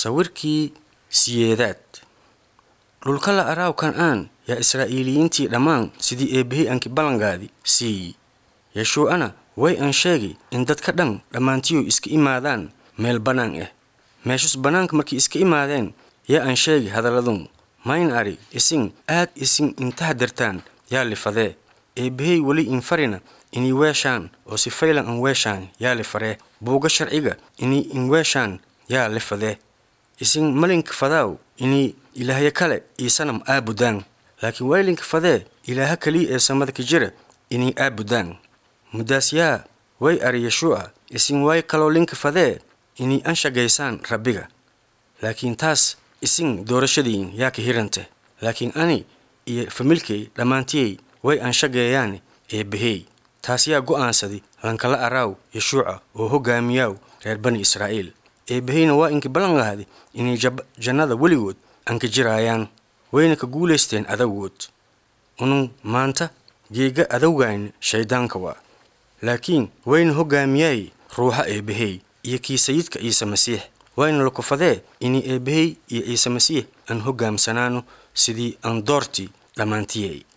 sawirkii siyeedaad dhulka la araaw kan yaa Israa'iiliyiintii dhammaan sidii eebbihii anki ballangaadi sii Yeshuu'ana way aan sheegi in dadka dhan dhammaantiyo iska imaadaan meel bannaan meeshus bannaanka markii iska imaadeen yaa aan sheegi hadaladun mayn ari isin aad isin inta dartaan yaa lifadee eebbihii wali in farina inii weeshaan oo si faylan an weeshaan yaa lifaree buuga sharciga inii in weeshaan yaa lifadee isin malinka fadaaw inii ilaahya kale iisanam aabudaan laakiin waylinka fadee ilaaha kaliya ee samada ka jira inii aabudaan mudaas yaa way ari Yeshuu'a isin way kaloo linka fadee inii anshagaysaan rabbiga laakiin taas isin doorashadiin yaa ka hirante laakiin ani iyo familkay dhammaantiyay way anshageeyaan eebbihii taas yaa go'aansadi lankala araaw Yeshuu'a oo hogaamiyaaw reer bani Israa'iil eebbihina waa inki ballanqaadi inay jannada weligood anka jiraayaan wayna ka guulaysteen adawgood unun maanta geega adawgaan shaydaanka waa laakiin wayna hogaamiyay ruuxa eebbihii iyo kii sayidka Ciise Masiix wayna laku fadee inay eebbihii iyo Ciise Masiix aan hogaamsanaano sidii aan doorti dhammaantiyay